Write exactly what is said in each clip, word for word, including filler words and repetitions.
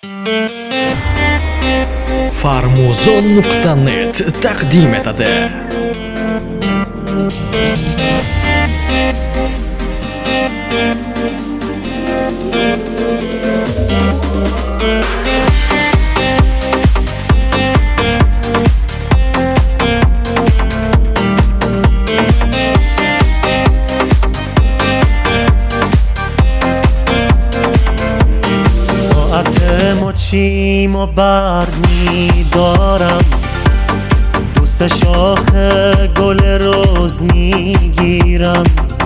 farmuzon nuqta net taqdim etadi. مچیم و برگ می‌دارم، دوست شاخ گل روز میگیرم،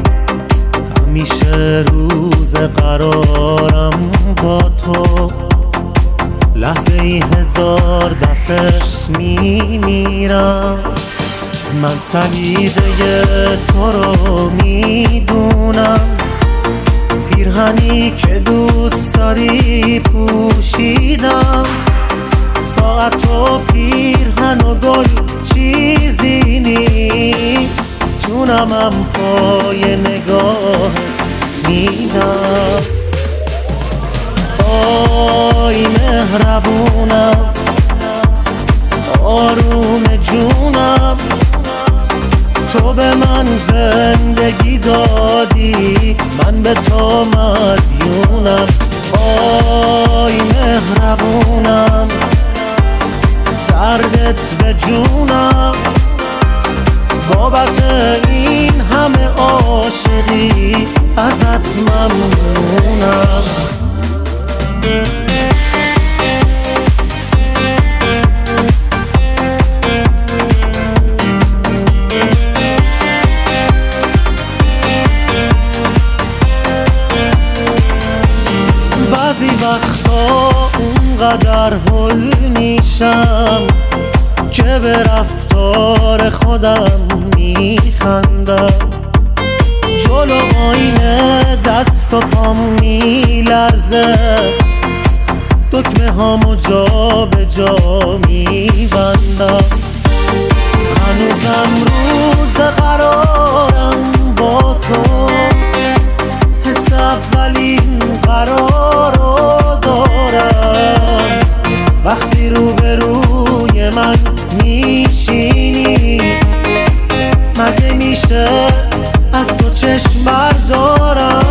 همیشه روز قرارم با تو، لحظه ای هزار دفعه میمیرم. من سلیقه تو رو میدونم، پیرهنی که دوست داری پوشیدم، ساعت و پیرهن و گل چیزی نیست، جونمم پای نگاهت میدم. آی مهربونم، آروم جونم، تو به من زندگی دادی، من به تو مدیونم. آی مهربونم، دردت به جونم، بابت این همه عاشقی ازت ممنونم. بعضی وقتا اونقدر هل میشم که به رفتار خودم میخندم، جلو آینه دست و پام میلرزه، دکمه هامو جا به جا میبندم، هنوزم روز قرارم با تو، حس اولین قرار رو دارم، وقتی روبروی من میشینی مگه میشه از تو چشم بردارم.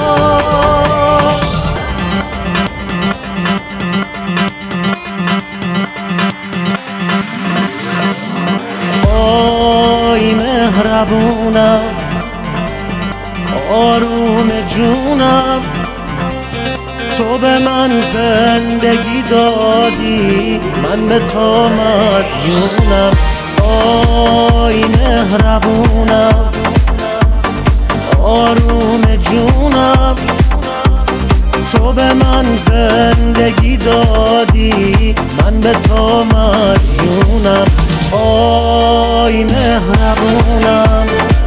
آی مهربونم، آروم جونم، تو به من زندگی دادی، من به تو مدیونم. آی مهربونم، آروم جونم، تو به من زندگی دادی، من به تو مدیونم. آی مهربونم،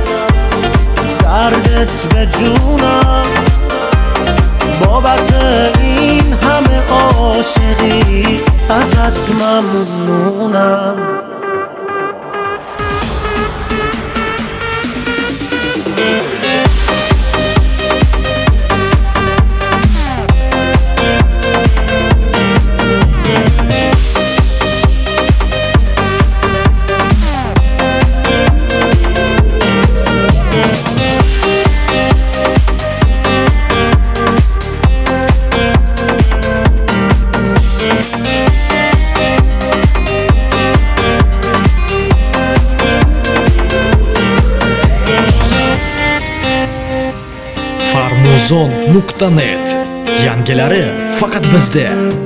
دردت به جونم، بابت این همه عاشقی ازت ممنونم. farmuzon nuqta net yangilari faqat bizda.